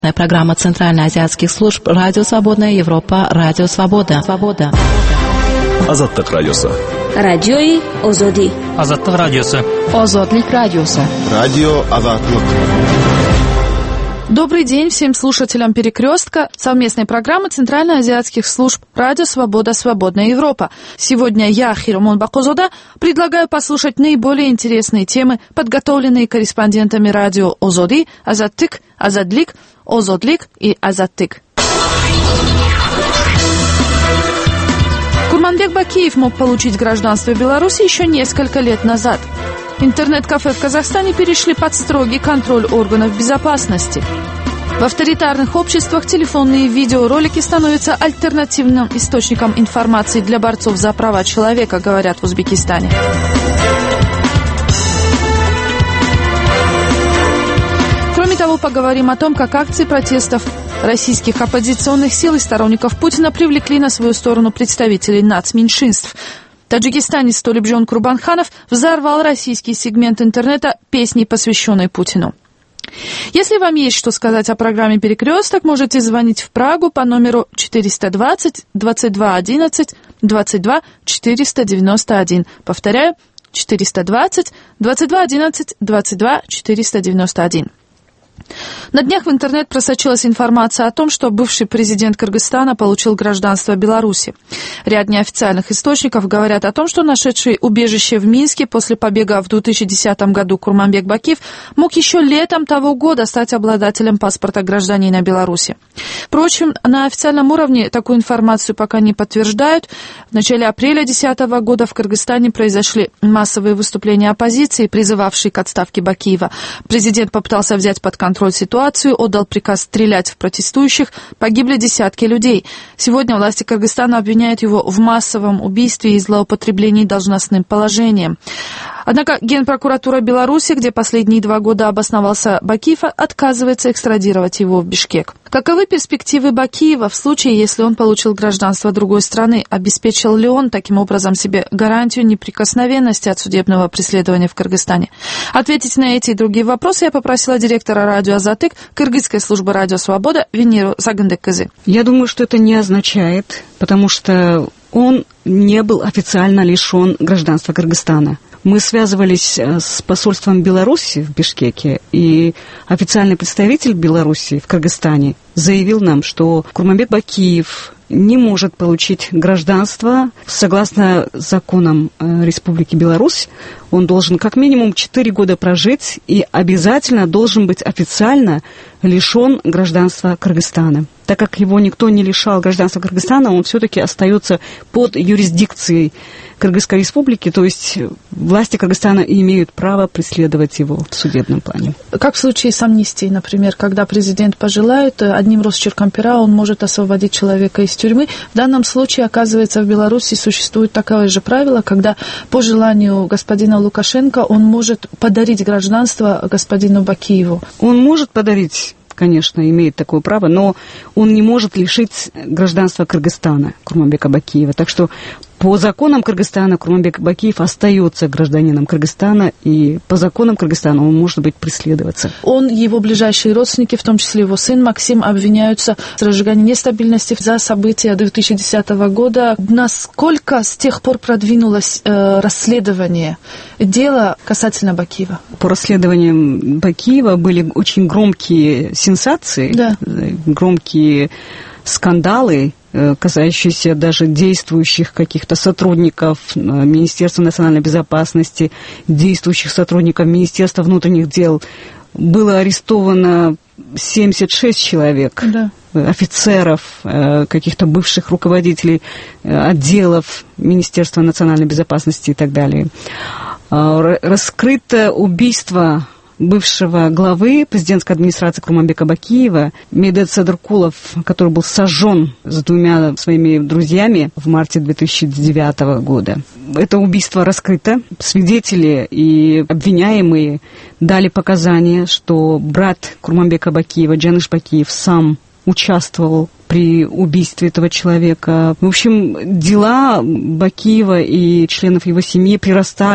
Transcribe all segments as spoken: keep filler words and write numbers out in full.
Программа Центральноазиатских служб «Радио Свободная Европа», «Радио Свобода». Свобода. Азаттык радиосы. Радиои Озоди. Азаттык радиосы. Озодлик радиосы. Радио Азаттык. Добрый день всем слушателям «Перекрестка», совместной программы Центральноазиатских служб «Радио Свобода. Свободная Европа». Сегодня я, Хиромон Бакозода, предлагаю послушать наиболее интересные темы, подготовленные корреспондентами радио Озоди, Азаттык, Азадлик, Озодлик и Азаттык. Курманбек Бакиев мог получить гражданство Беларуси еще несколько лет назад. Интернет-кафе в Казахстане перешли под строгий контроль органов безопасности. В авторитарных обществах телефонные видеоролики становятся альтернативным источником информации для борцов за права человека, говорят в Узбекистане. Кроме того, поговорим о том, как акции протестов российских оппозиционных сил и сторонников Путина привлекли на свою сторону представителей нацменьшинств. В Таджикистане Столибжон Курбанханов взорвал российский сегмент интернета песней, посвященной Путину. Если вам есть что сказать о программе «Перекресток», можете звонить в Прагу по номеру четыреста двадцать двадцать два одиннадцать двадцать два четыреста девяносто один. Повторяю, четыреста двадцать двадцать два одиннадцать двадцать два четыреста девяносто один. На днях в интернет просочилась информация о том, что бывший президент Кыргызстана получил гражданство Беларуси. Ряд неофициальных источников говорят о том, что нашедший убежище в Минске после побега в две тысячи десятом году Курманбек Бакиев мог еще летом того года стать обладателем паспорта гражданина Беларуси. Впрочем, на официальном уровне такую информацию пока не подтверждают. В начале апреля две тысячи десятого года в Кыргызстане произошли массовые выступления оппозиции, призывавшие к отставке Бакиева. Президент попытался взять под контроль ситуацию, отдал приказ стрелять в протестующих, погибли десятки людей. Сегодня власти Кыргызстана обвиняют его в массовом убийстве и злоупотреблении должностным положением. Однако Генпрокуратура Беларуси, где последние два года обосновался Бакиев, отказывается экстрадировать его в Бишкек. Каковы перспективы Бакиева в случае, если он получил гражданство другой страны? Обеспечил ли он таким образом себе гарантию неприкосновенности от судебного преследования в Кыргызстане? Ответить на эти и другие вопросы я попросила директора радио Азаттык Кыргызской службы «Радио Свобода» Венеру Сагындык-Кызы. Я думаю, что это не означает, потому что он не был официально лишен гражданства Кыргызстана. Мы связывались с посольством Беларуси в Бишкеке, и официальный представитель Беларуси в Кыргызстане заявил нам, что Курманбек Бакиев не может получить гражданство. Согласно законам Республики Беларусь, он должен как минимум четыре года прожить и обязательно должен быть официально лишен гражданства Кыргызстана. Так как его никто не лишал гражданства Кыргызстана, он все-таки остается под юрисдикцией Кыргызской республики, то есть власти Кыргызстана имеют право преследовать его в судебном плане. Как в случае с амнистией, например, когда президент пожелает, одним росчерком пера он может освободить человека из тюрьмы. В данном случае, оказывается, в Беларуси существует такое же правило, когда по желанию господина Лукашенко он может подарить гражданство господину Бакиеву. Он может подарить, конечно, имеет такое право, но он не может лишить гражданства Кыргызстана Курманбека Бакиева. Так что по законам Кыргызстана Курманбек Бакиев остается гражданином Кыргызстана, и по законам Кыргызстана он может быть преследоваться. Он, его ближайшие родственники, в том числе его сын Максим, обвиняются в разжигании нестабильности за события две тысячи десятого года. Насколько с тех пор продвинулось э, расследование дела касательно Бакиева? По расследованиям Бакиева были очень громкие сенсации, да. громкие скандалы, касающиеся даже действующих каких-то сотрудников Министерства национальной безопасности, действующих сотрудников Министерства внутренних дел. Было арестовано семьдесят шесть человек, да. Офицеров, каких-то бывших руководителей отделов Министерства национальной безопасности и так далее. Раскрыто убийство бывшего главы президентской администрации Курманбека Бакиева Медет Садыркулов, который был сожжен с двумя своими друзьями в марте две тысячи девятого года. Это убийство раскрыто. Свидетели и обвиняемые дали показания, что брат Курманбека Бакиева, Джаныш Бакиев, сам участвовал при убийстве этого человека. В общем, дела Бакиева и членов его семьи прирастают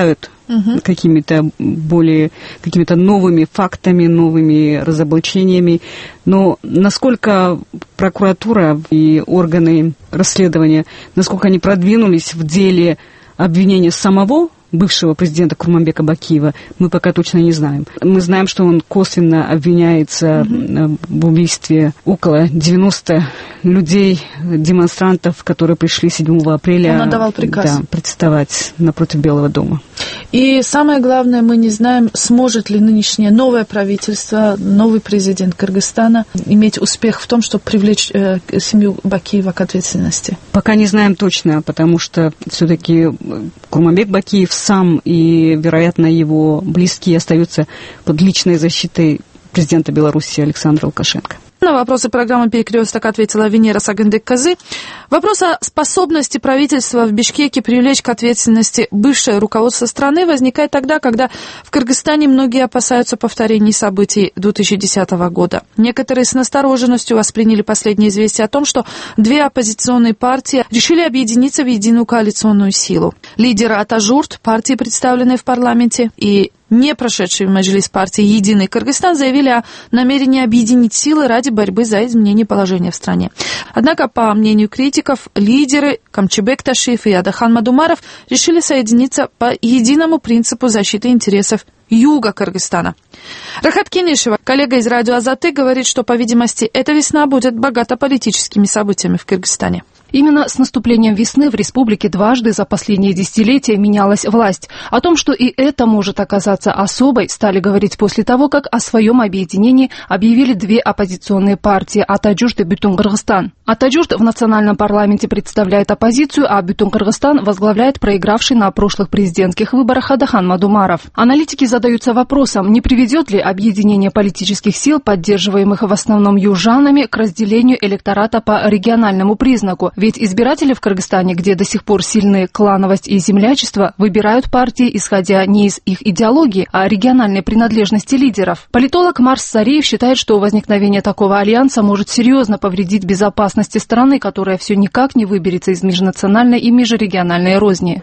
угу. какими-то более, какими-то новыми фактами, новыми разоблачениями. Но насколько прокуратура и органы расследования, насколько они продвинулись в деле обвинения самого бывшего президента Курманбека Бакиева, мы пока точно не знаем. Мы знаем, что он косвенно обвиняется mm-hmm. в убийстве около девяноста людей, демонстрантов, которые пришли седьмого апреля он отдавал приказ. Да, протестовать напротив Белого дома. И самое главное, мы не знаем, сможет ли нынешнее новое правительство, новый президент Кыргызстана иметь успех в том, чтобы привлечь э, семью Бакиева к ответственности. Пока не знаем точно, потому что все-таки Курманбек Бакиев сам и, вероятно, его близкие остаются под личной защитой президента Беларуси Александра Лукашенко. На вопросы программы «Перекресток» ответила Венера Сагындык-Козы. Вопрос о способности правительства в Бишкеке привлечь к ответственности бывшее руководство страны возникает тогда, когда в Кыргызстане многие опасаются повторений событий две тысячи десятого года. Некоторые с настороженностью восприняли последние известия о том, что две оппозиционные партии решили объединиться в единую коалиционную силу. Лидеры Атажурт, партии, представленные в парламенте, и не прошедшие в Маджлис партии «Единый Кыргызстан» заявили о намерении объединить силы ради борьбы за изменение положения в стране. Однако, по мнению критиков, лидеры Камчыбек Ташиев и Адахан Мадумаров решили соединиться по единому принципу защиты интересов юга Кыргызстана. Рахат Кенешева, коллега из радио «Азаты», говорит, что, по видимости, эта весна будет богата политическими событиями в Кыргызстане. Именно с наступлением весны в республике дважды за последние десятилетия менялась власть. О том, что и это может оказаться особой, стали говорить после того, как о своем объединении объявили две оппозиционные партии – Атажурт и Бютун-Кыргызстан. Атажурт в национальном парламенте представляет оппозицию, а Бютун-Кыргызстан возглавляет проигравший на прошлых президентских выборах Адахан Мадумаров. Аналитики задаются вопросом, не приведет ли объединение политических сил, поддерживаемых в основном южанами, к разделению электората по региональному признаку. Ведь избиратели в Кыргызстане, где до сих пор сильны клановость и землячество, выбирают партии, исходя не из их идеологии, а региональной принадлежности лидеров. Политолог Марс Сариев считает, что возникновение такого альянса может серьезно повредить безопасности страны, которая все никак не выберется из межнациональной и межрегиональной розни.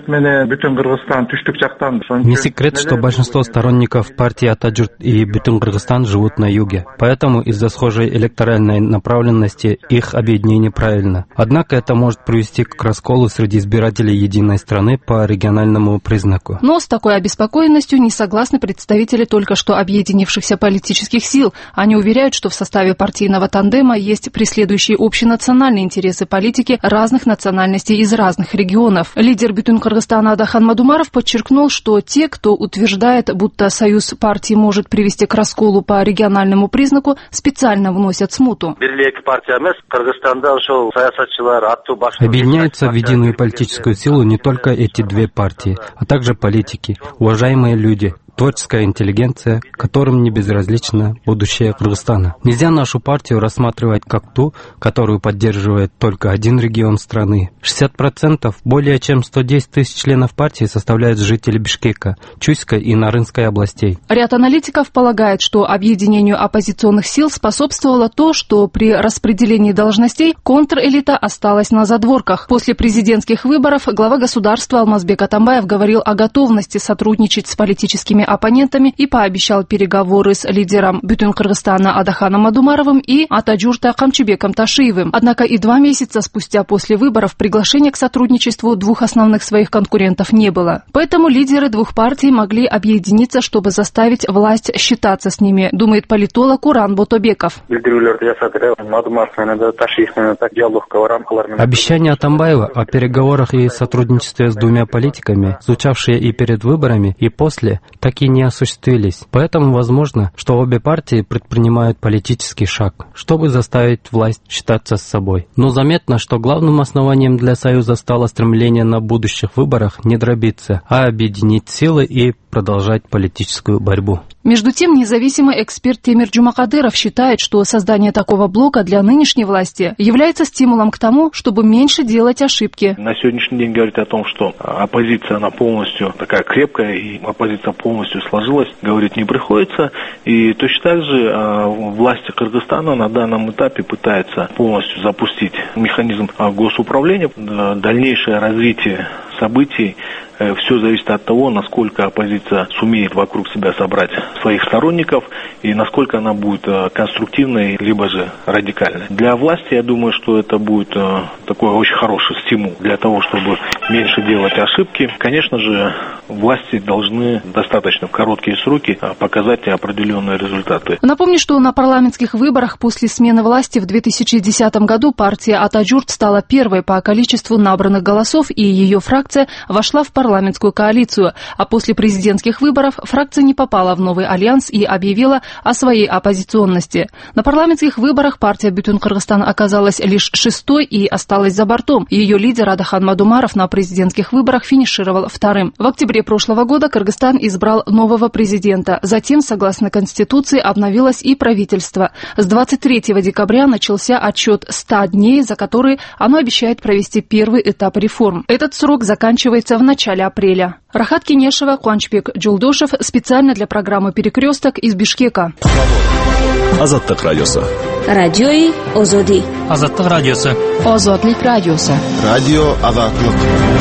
Не секрет, что большинство сторонников партии Атажурт и Бютун-Кыргызстан живут на юге. Поэтому из-за схожей электоральной направленности их объединение правильно. Однако это может привести к расколу среди избирателей единой страны по региональному признаку. Но с такой обеспокоенностью не согласны представители только что объединившихся политических сил. Они уверяют, что в составе партийного тандема есть преследующие общенациональные интересы политики разных национальностей из разных регионов. Лидер Бютун-Кыргызстана Адахан Мадумаров подчеркнул, что те, кто утверждает, будто союз партий может привести к расколу по региональному признаку, специально вносят смуту. Объединяются в единую политическую силу не только эти две партии, а также политики, уважаемые люди, творческая интеллигенция, которым не безразлично будущее Кыргызстана. Нельзя нашу партию рассматривать как ту, которую поддерживает только один регион страны. шестьдесят процентов, более чем сто десять тысяч членов партии составляют жители Бишкека, Чуйской и Нарынской областей. Ряд аналитиков полагает, что объединению оппозиционных сил способствовало то, что при распределении должностей контрэлита осталась на задворках. После президентских выборов глава государства Алмазбек Атамбаев говорил о готовности сотрудничать с политическими оппонентами и пообещал переговоры с лидером Бютун-Кыргызстана Адаханом Мадумаровым и Атажурта Камчыбеком Ташиевым. Однако и два месяца спустя после выборов приглашения к сотрудничеству двух основных своих конкурентов не было. Поэтому лидеры двух партий могли объединиться, чтобы заставить власть считаться с ними, думает политолог Уран Ботобеков. Обещания Атамбаева о переговорах и сотрудничестве с двумя политиками, звучавшие и перед выборами, и после, так и не осуществились. Поэтому возможно, что обе партии предпринимают политический шаг, чтобы заставить власть считаться с собой. Но заметно, что главным основанием для союза стало стремление на будущих выборах не дробиться, а объединить силы и продолжать политическую борьбу. Между тем, независимый эксперт Темир Джумакадыров считает, что создание такого блока для нынешней власти является стимулом к тому, чтобы меньше делать ошибки. На сегодняшний день говорить о том, что оппозиция, она полностью такая крепкая, и оппозиция полностью сложилась, говорить не приходится. И точно так же власти Кыргызстана на данном этапе пытаются полностью запустить механизм госуправления. Дальнейшее развитие событий. Все зависит от того, насколько оппозиция сумеет вокруг себя собрать своих сторонников и насколько она будет конструктивной, либо же радикальной. Для власти, я думаю, что это будет такой очень хороший стимул для того, чтобы меньше делать ошибки. Конечно же, власти должны достаточно в короткие сроки показать определенные результаты. Напомню, что на парламентских выборах после смены власти в две тысячи десятом году партия Атаджурт стала первой по количеству набранных голосов, и ее фракция вошла в парламент. парламентскую коалицию, а после президентских выборов фракция не попала в новый альянс и объявила о своей оппозиционности. На парламентских выборах партия Бүтін Кыргызстан оказалась лишь шестой и осталась за бортом. Ее лидер Адахан Мадумаров на президентских выборах финишировал вторым. В октябре прошлого года Кыргызстан избрал нового президента. Затем, согласно Конституции, обновилось и правительство. С двадцать третьего декабря начался отчет ста дней, за которые оно обещает провести первый этап реформ. Этот срок заканчивается в начале апреля. Рахат Кенешева, Куанчбек Джулдошев специально для программы «Перекресток» из Бишкека. Азаттык радиосы. Радиои Озоди. Азаттык радиосы. Озодлик радиосы. Радио Азаттык.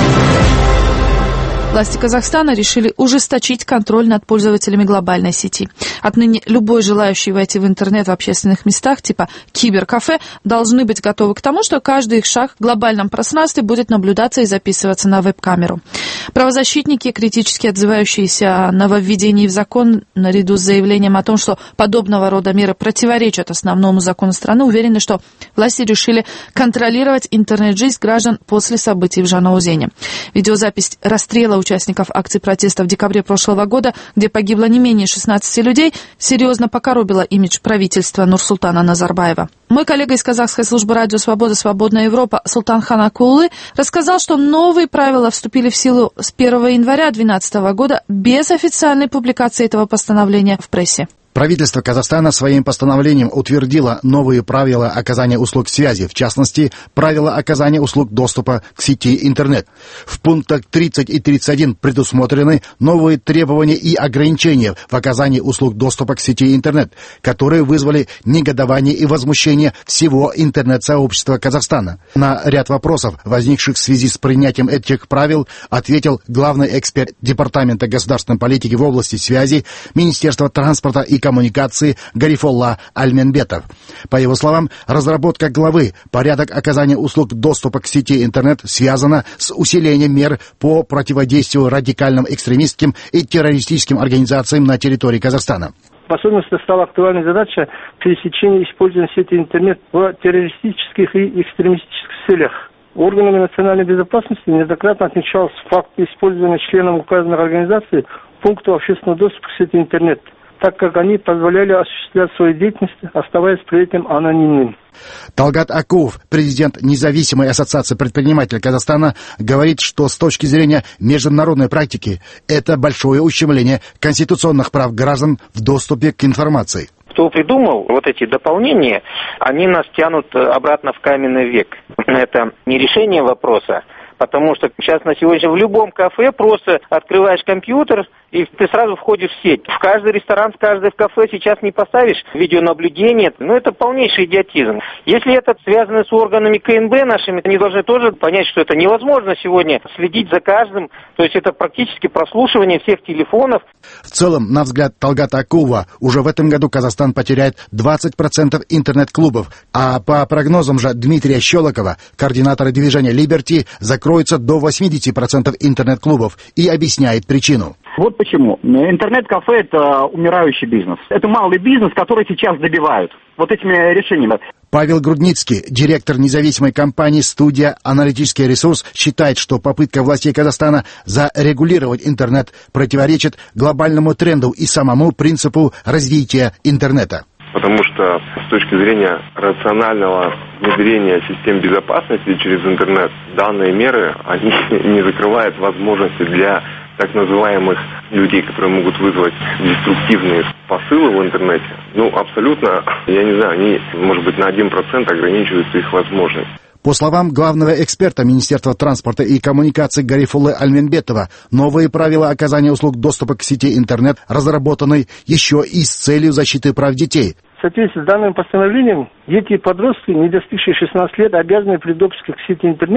Власти Казахстана решили ужесточить контроль над пользователями глобальной сети. Отныне любой желающий войти в интернет в общественных местах, типа киберкафе, должны быть готовы к тому, что каждый их шаг в глобальном пространстве будет наблюдаться и записываться на веб-камеру. Правозащитники, критически отзывающиеся о нововведении в закон, наряду с заявлением о том, что подобного рода меры противоречат основному закону страны, уверены, что власти решили контролировать интернет-жизнь граждан после событий в Жанаузене. Видеозапись расстрела участников акций протеста в декабре прошлого года, где погибло не менее шестнадцати людей, серьезно покоробила имидж правительства Нурсултана Назарбаева. Мой коллега из казахской службы радио «Свобода. Свободная Европа» Султанхан Акулы рассказал, что новые правила вступили в силу с первого января две тысячи двенадцатого года без официальной публикации этого постановления в прессе. Правительство Казахстана своим постановлением утвердило новые правила оказания услуг связи, в частности, правила оказания услуг доступа к сети интернет. В пунктах тридцать и тридцать один предусмотрены новые требования и ограничения в оказании услуг доступа к сети интернет, которые вызвали негодование и возмущение всего интернет-сообщества Казахстана. На ряд вопросов, возникших в связи с принятием этих правил, ответил главный эксперт Департамента государственной политики в области связи Министерства транспорта и коммуникации Гарифолла Альменбетов. По его словам, разработка главы «Порядок оказания услуг доступа к сети интернет» связана с усилением мер по противодействию радикальным экстремистским и террористическим организациям на территории Казахстана. В особенности стала актуальной задача пересечения использования сети интернет в террористических и экстремистических целях. Органами национальной безопасности неоднократно отмечался факт использования членами указанных организаций пунктов общественного доступа к сети интернет, так как они позволяли осуществлять свою деятельность, оставаясь при этом анонимными. Талгат Акуов, президент Независимой ассоциации предпринимателей Казахстана, говорит, что с точки зрения международной практики это большое ущемление конституционных прав граждан в доступе к информации. Кто придумал вот эти дополнения, они нас тянут обратно в каменный век. Это не решение вопроса, потому что сейчас на сегодня в любом кафе просто открываешь компьютер, и ты сразу входишь в сеть. В каждый ресторан, в каждое кафе сейчас не поставишь видеонаблюдение. Ну, это полнейший идиотизм. Если это связано с органами ка эн бэ нашими, они должны тоже понять, что это невозможно сегодня следить за каждым. То есть это практически прослушивание всех телефонов. В целом, на взгляд Талгата Акуова, уже в этом году Казахстан потеряет двадцать процентов интернет-клубов. А по прогнозам же Дмитрия Щелокова, координатора движения «Либерти», закроется до восемьдесят процентов интернет-клубов и объясняет причину. Вот почему. Интернет-кафе – это умирающий бизнес. Это малый бизнес, который сейчас добивают вот этими решениями. Павел Грудницкий, директор независимой компании «Студия Аналитический ресурс», считает, что попытка властей Казахстана зарегулировать интернет противоречит глобальному тренду и самому принципу развития интернета. Потому что с точки зрения рационального внедрения систем безопасности через интернет, данные меры, они не закрывают возможности для так называемых людей, которые могут вызвать деструктивные посылы в интернете. Ну, абсолютно, я не знаю, они, может быть, на один процент ограничиваются их возможностью. По словам главного эксперта Министерства транспорта и коммуникаций Гарифуллы Альменбетова, новые правила оказания услуг доступа к сети интернет разработаны еще и с целью защиты прав детей. В соответствии с данным постановлением, дети и подростки, не достигшие шестнадцати лет, обязаны при допуске к сети интернет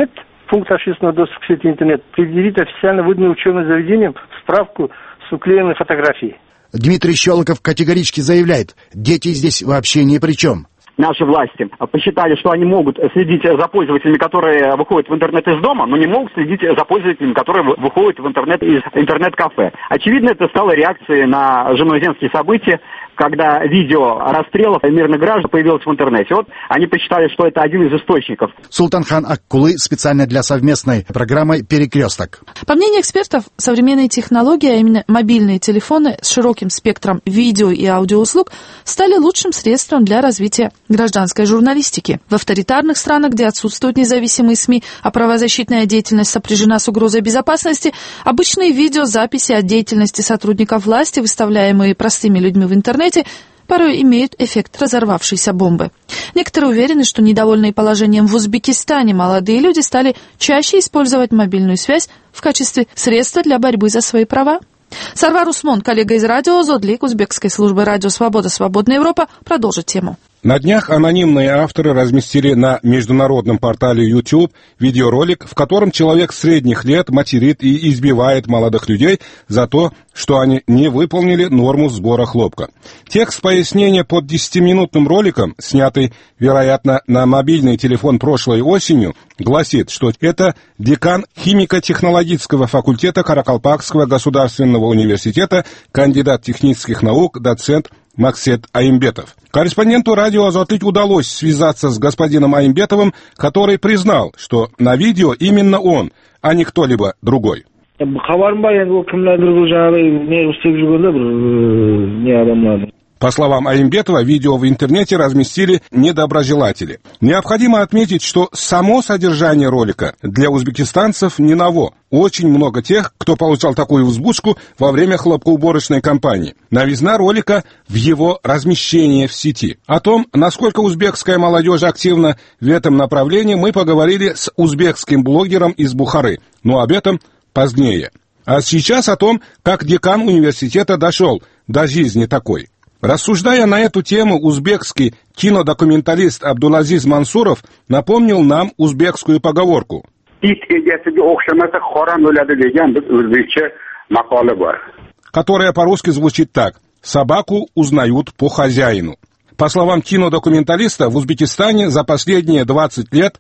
пункт общественного доступа к сети интернет предъявить официально выданным учебным заведениям справку с уклеенной фотографией. Дмитрий Щелоков категорически заявляет, дети здесь вообще ни при чем. Наши власти посчитали, что они могут следить за пользователями, которые выходят в интернет из дома, но не могут следить за пользователями, которые выходят в интернет из интернет-кафе. Очевидно, это стало реакцией на женоузенские события, когда видео расстрелов мирных граждан появилось в интернете. Вот они посчитали, что это один из источников. Султанхан Аккулы специально для совместной программы «Перекресток». По мнению экспертов, современные технологии, а именно мобильные телефоны с широким спектром видео и аудиоуслуг, стали лучшим средством для развития гражданской журналистики. В авторитарных странах, где отсутствуют независимые СМИ, а правозащитная деятельность сопряжена с угрозой безопасности, обычные видеозаписи о деятельности сотрудников власти, выставляемые простыми людьми в интернете, порой имеют эффект разорвавшейся бомбы. Некоторые уверены, что недовольные положением в Узбекистане молодые люди стали чаще использовать мобильную связь в качестве средства для борьбы за свои права. Сарвар Усмон, коллега из радио «Озодлик» узбекской службы «Радио Свобода. Свободная Европа», продолжит тему. На днях анонимные авторы разместили на международном портале YouTube видеоролик, в котором человек средних лет материт и избивает молодых людей за то, что они не выполнили норму сбора хлопка. Текст пояснения под десятиминутным роликом, снятый, вероятно, на мобильный телефон прошлой осенью, гласит, что это декан химико-технологического факультета Каракалпакского государственного университета, кандидат технических наук, доцент Максет Аимбетов. Корреспонденту радио «Азотлик» удалось связаться с господином Аимбетовым, который признал, что на видео именно он, а не кто-либо другой. По словам Аимбетова, видео в интернете разместили недоброжелатели. Необходимо отметить, что само содержание ролика для узбекистанцев не ново. Очень много тех, кто получал такую взбучку во время хлопкоуборочной кампании. Новизна ролика в его размещении в сети. О том, насколько узбекская молодежь активна в этом направлении, мы поговорили с узбекским блогером из Бухары. Но об этом позднее. А сейчас о том, как декан университета дошел до жизни такой. Рассуждая на эту тему, узбекский кинодокументалист Абдулазиз Мансуров напомнил нам узбекскую поговорку. Которая по-русски звучит так: «Собаку узнают по хозяину». По словам кинодокументалиста, в Узбекистане за последние двадцать лет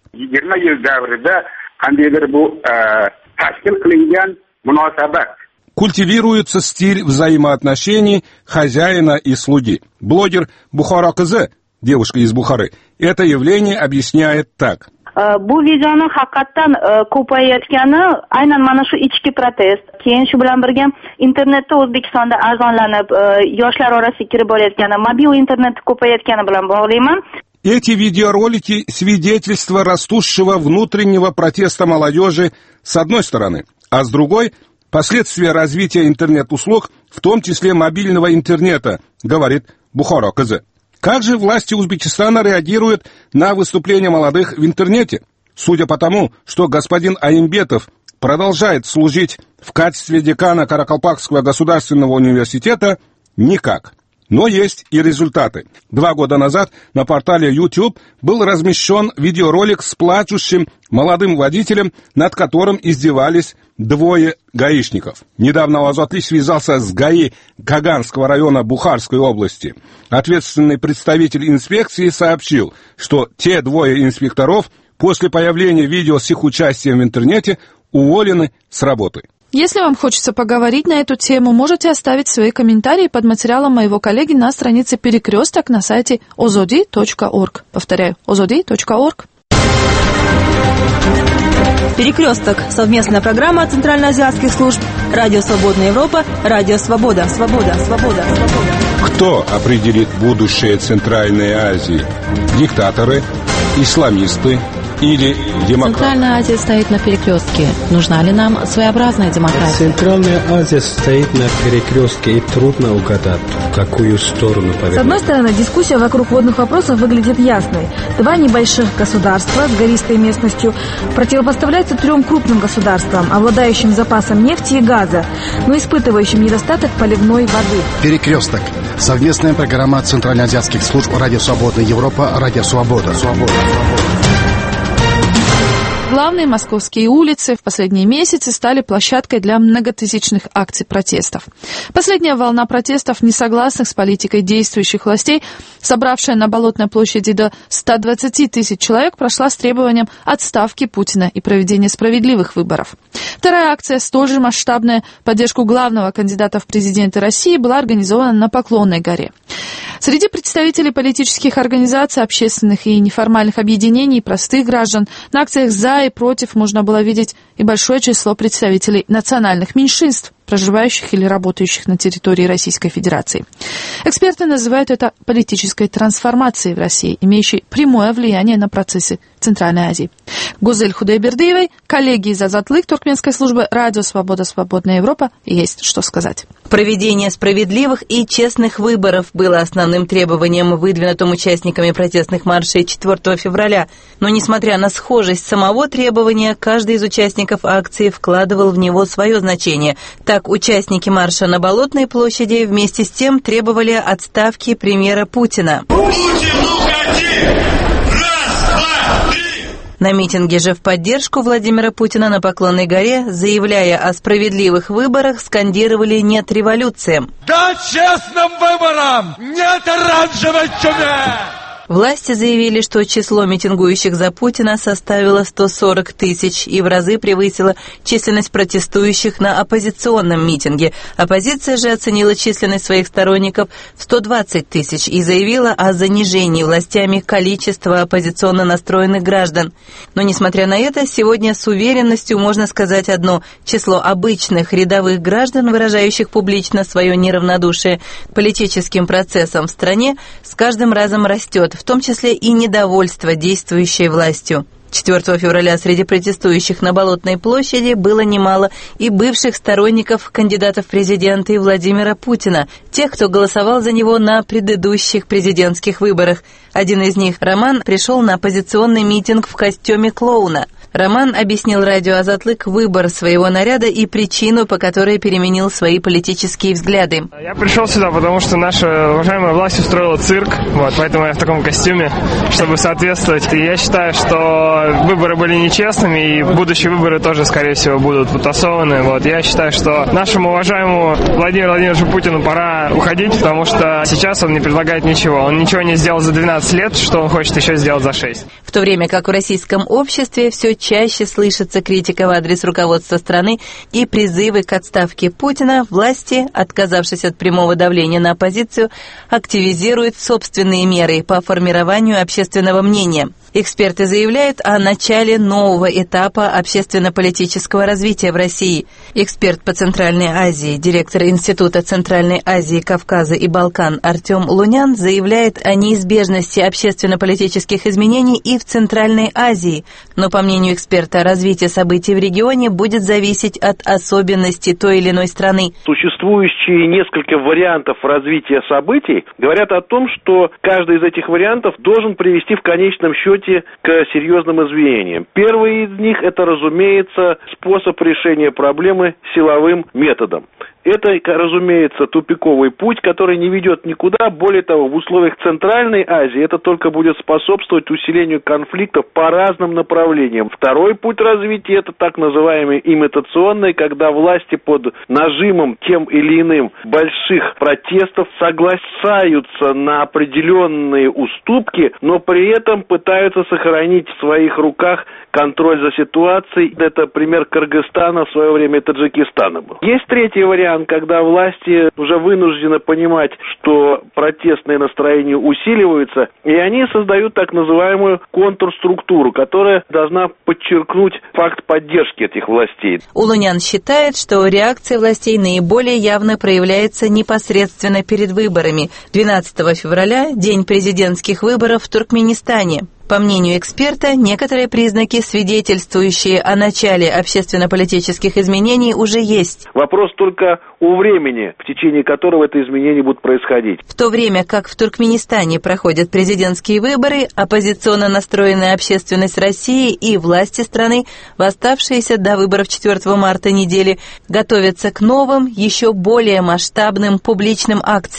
культивируется стиль взаимоотношений хозяина и слуги. Блогер Бухара Кызы, девушка из Бухары, это явление объясняет так. Bu videoni haqiqatdan ko'payayotgani aynan mana shu ichki protest. Keyin shu bilan birga internetda O'zbekistonda arzonlanib, yoshlar orasiga kirib olayotgani, mobil internet ko'payayotgani bilan bog'layman. Эти видеоролики – свидетельство растущего внутреннего протеста молодежи с одной стороны, а с другой – последствия развития интернет-услуг, в том числе мобильного интернета, говорит Бухара Кызы. Как же власти Узбекистана реагируют на выступления молодых в интернете? Судя по тому, что господин Аимбетов продолжает служить в качестве декана Каракалпакского государственного университета, никак. Но есть и результаты. Два года назад на портале YouTube был размещен видеоролик с плачущим молодым водителем, над которым издевались двое гаишников. Недавно Азотлик связался с ГАИ Каганского района Бухарской области. Ответственный представитель инспекции сообщил, что те двое инспекторов после появления видео с их участием в интернете уволены с работы. Если вам хочется поговорить на эту тему, можете оставить свои комментарии под материалом моего коллеги на странице «Перекресток» на сайте озоди точка орг. Повторяю, озоди точка орг. «Перекресток» — совместная программа центральноазиатских служб «Радио Свободная Европа», «Радио Свобода». Свобода, свобода, свобода. Кто определит будущее Центральной Азии? Диктаторы, исламисты или демократы? Центральная Азия стоит на перекрестке. Нужна ли нам своеобразная демократия? Центральная Азия стоит на перекрестке, и трудно угадать, в какую сторону повернуть. С одной стороны, дискуссия вокруг водных вопросов выглядит ясной. Два небольших государства с гористой местностью противопоставляются трем крупным государствам, обладающим запасом нефти и газа, но испытывающим недостаток поливной воды. Перекресток. Совместная программа центральноазиатских служб «Радио Свободная Европа», «Радио Свобода». Свобода. Главные московские улицы в последние месяцы стали площадкой для многотысячных акций протестов. Последняя волна протестов, несогласных с политикой действующих властей, собравшая на Болотной площади до ста двадцати тысяч человек, прошла с требованием отставки Путина и проведения справедливых выборов. Вторая акция, столь же масштабная, в поддержку главного кандидата в президенты России, была организована на Поклонной горе. Среди представителей политических организаций, общественных и неформальных объединений и простых граждан на акциях «за» и «против» можно было видеть и большое число представителей национальных меньшинств, проживающих или работающих на территории Российской Федерации. Эксперты называют это политической трансформацией в России, имеющей прямое влияние на процессы в Центральной Азии. Гузель Худайбердиевой, коллеги из Азатлык туркменской службы «Радио Свобода. Свободная Европа» есть что сказать. Проведение справедливых и честных выборов было основным требованием, выдвинутым участниками протестных маршей четвёртого февраля. Но, несмотря на схожесть самого требования, каждый из участников акции вкладывал в него свое значение. Так, участники марша на Болотной площади вместе с тем требовали отставки премьера Путина. Путин, уходи! Раз, два, три! На митинге же в поддержку Владимира Путина на Поклонной горе, заявляя о справедливых выборах, скандировали «Нет революциям». Да честным выборам! Нет оранжевой чуме! Власти заявили, что число митингующих за Путина составило сто сорок тысяч и в разы превысило численность протестующих на оппозиционном митинге. Оппозиция же оценила численность своих сторонников в сто двадцать тысяч и заявила о занижении властями количества оппозиционно настроенных граждан. Но, несмотря на это, сегодня с уверенностью можно сказать одно: число обычных рядовых граждан, выражающих публично свое неравнодушие к политическим процессам в стране, с каждым разом растет, в том числе и недовольство действующей властью. четвёртого февраля среди протестующих на Болотной площади было немало и бывших сторонников кандидатов в президенты Владимира Путина, тех, кто голосовал за него на предыдущих президентских выборах. Один из них, Роман, пришел на оппозиционный митинг в костюме клоуна. Роман объяснил радио «Азатлык» выбор своего наряда и причину, по которой переменил свои политические взгляды. Я пришел сюда, потому что наша уважаемая власть устроила цирк, вот, поэтому я в таком костюме, чтобы соответствовать. И я считаю, что выборы были нечестными, и будущие выборы тоже, скорее всего, будут потасованы. Вот. Я считаю, что нашему уважаемому Владимиру Владимировичу Путину пора уходить, потому что сейчас он не предлагает ничего. Он ничего не сделал за двенадцать лет, что он хочет еще сделать за шесть. В то время как в российском обществе все чаще слышится критика в адрес руководства страны и призывы к отставке Путина, власти, отказавшись от прямого давления на оппозицию, активизируют собственные меры по формированию общественного мнения. Эксперты заявляют о начале нового этапа общественно-политического развития в России. Эксперт по Центральной Азии, директор Института Центральной Азии, Кавказа и Балкан Артем Лунян заявляет о неизбежности общественно-политических изменений и в Центральной Азии. Но, по мнению эксперта, развитие событий в регионе будет зависеть от особенностей той или иной страны. Существующие несколько вариантов развития событий говорят о том, что каждый из этих вариантов должен привести в конечном счете к серьезным изменениям. Первый из них – это, разумеется, способ решения проблемы силовым методом. Это, разумеется, тупиковый путь, который не ведет никуда. Более того, в условиях Центральной Азии это только будет способствовать усилению конфликтов по разным направлениям. Второй путь развития – это так называемый имитационный, когда власти под нажимом тем или иным больших протестов соглашаются на определенные уступки, но при этом пытаются сохранить в своих руках контроль за ситуацией. Это пример Кыргызстана, в свое время Таджикистана был. Есть третий вариант, когда власти уже вынуждены понимать, что протестные настроения усиливаются, и они создают так называемую контрструктуру, которая должна подчеркнуть факт поддержки этих властей. Улунян считает, что реакция властей наиболее явно проявляется непосредственно перед выборами. двенадцатого февраля – день президентских выборов в Туркменистане. По мнению эксперта, некоторые признаки, свидетельствующие о начале общественно-политических изменений, уже есть. Вопрос только о времени, в течение которого это изменения будут происходить. В то время как в Туркменистане проходят президентские выборы, оппозиционно настроенная общественность России и власти страны, восставшиеся до выборов четвёртого марта недели, готовятся к новым, еще более масштабным публичным акциям.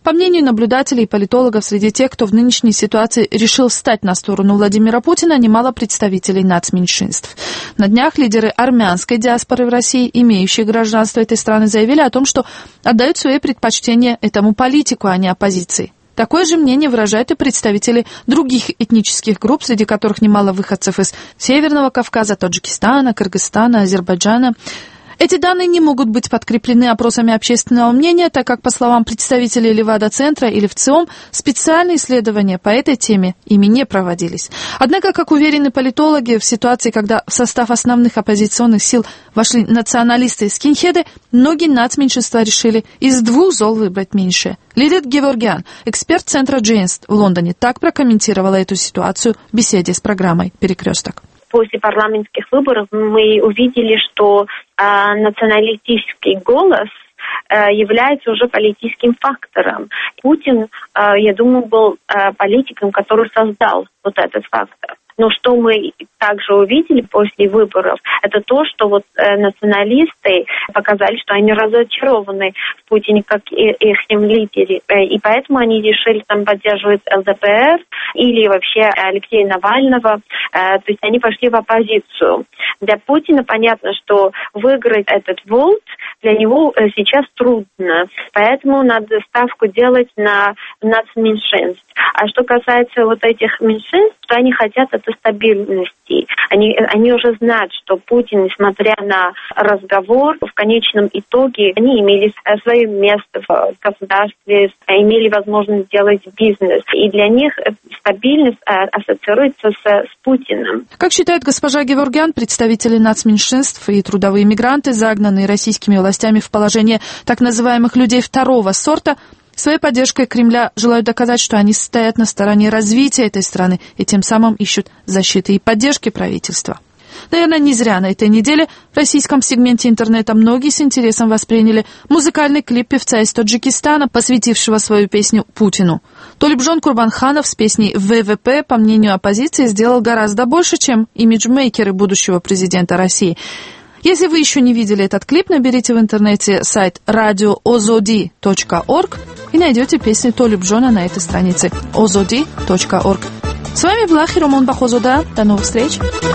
По мнению наблюдателей и политологов, среди тех, кто в нынешней ситуации решил встать на сторону Владимира Путина, немало представителей нацменьшинств. На днях лидеры армянской диаспоры в России, имеющие гражданство этой страны, заявили о том, что отдают свои предпочтения этому политику, а не оппозиции. Такое же мнение выражают и представители других этнических групп, среди которых немало выходцев из Северного Кавказа, Таджикистана, Кыргызстана, Азербайджана. Эти данные не могут быть подкреплены опросами общественного мнения, так как, по словам представителей Левада-центра или ВЦИОМ, специальные исследования по этой теме ими не проводились. Однако, как уверены политологи, в ситуации, когда в состав основных оппозиционных сил вошли националисты и скинхеды, многие нацменьшинства решили из двух зол выбрать меньшее. Лилит Геворгян, эксперт Центра Джейнст в Лондоне, так прокомментировала эту ситуацию в беседе с программой «Перекресток». После парламентских выборов мы увидели, что э, националистический голос э, является уже политическим фактором. Путин, э, я думаю, был э, политиком, который создал вот этот фактор. Но что мы также увидели после выборов, это то, что вот э, националисты показали, что они разочарованы в Путине как и, их лидере. Э, и поэтому они решили там поддерживать ЛДПР или вообще Алексея Навального. Э, то есть они пошли в оппозицию. Для Путина понятно, что выиграть этот волт для него э, сейчас трудно. Поэтому надо ставку делать на нацменьшинств. А что касается вот этих меньшинств, то они хотят это стабильности. Они, они уже знают, что Путин, несмотря на разговор, в конечном итоге они имели свое место в государстве, имели возможность делать бизнес. И для них стабильность ассоциируется с, с Путиным. Как считает госпожа Геворгян, представители нацменьшинств и трудовые мигранты, загнанные российскими властями в положение так называемых людей второго сорта, своей поддержкой Кремля желают доказать, что они стоят на стороне развития этой страны и тем самым ищут защиты и поддержки правительства. Наверное, не зря на этой неделе в российском сегменте интернета многие с интересом восприняли музыкальный клип певца из Таджикистана, посвятившего свою песню Путину. Толибжон Курбанханов с песней «ВВП», по мнению оппозиции, сделал гораздо больше, чем имиджмейкеры будущего президента России. Если вы еще не видели этот клип, наберите в интернете сайт радио озоди точка орг и найдете песни Толибжона на этой странице озоди точка орг. С вами была Хиромон Бахозода. До новых встреч!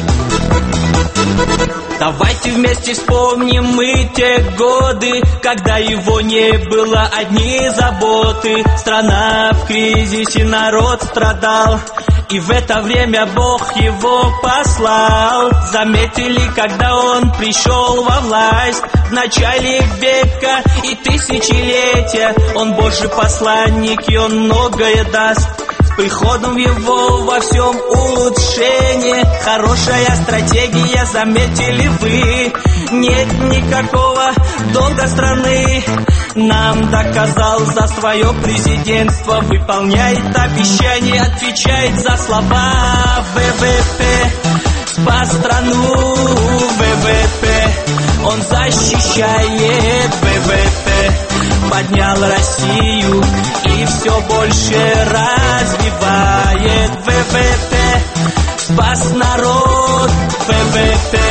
Давайте вместе вспомним мы те годы, когда его не было, одни заботы. Страна в кризисе, народ страдал, и в это время Бог его послал. Заметили, когда он пришел во власть в начале века и тысячелетия. Он Божий посланник, и он многое даст. С приходом его во всем улучшение. Хорошая стратегия, заметили вы. Нет никакого долга страны. Нам доказал за свое президентство. Выполняет обещания, отвечает за слова. ВВП спас страну. ВВП он защищает. ВВП поднял Россию и все больше развивает. ВВП спас народ. ВВП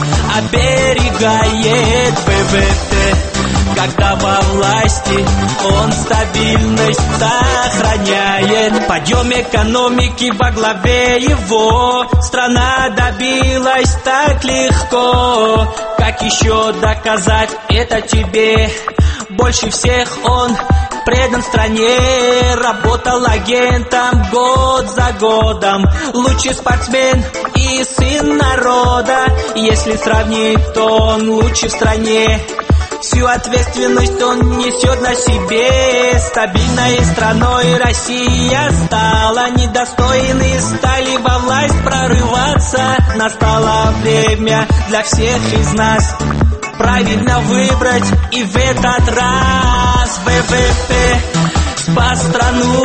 оберегает. ВВП когда во власти он стабильность сохраняет. Подъем экономики во главе его. Страна добилась так легко. Как еще доказать это тебе? Больше всех он предан стране. Работал агентом год за годом. Лучший спортсмен и сын народа. Если сравнить, то он лучший в стране. Всю ответственность он несет на себе. Стабильной страной Россия стала. Недостойные стали во власть прорываться. Настало время для всех из нас правильно выбрать и в этот раз. ВВП спас страну.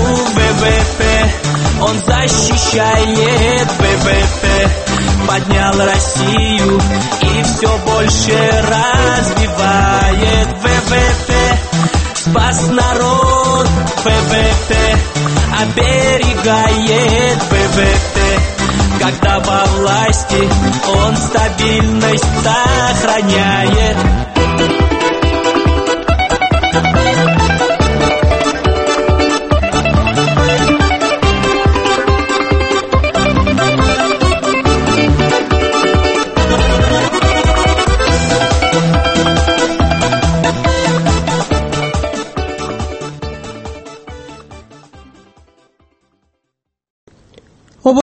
ВВП он защищает. ВВП поднял Россию и все больше развивает. ВВП спас народ. ВВП оберегает. ВВП когда во власти он стабильность сохраняет.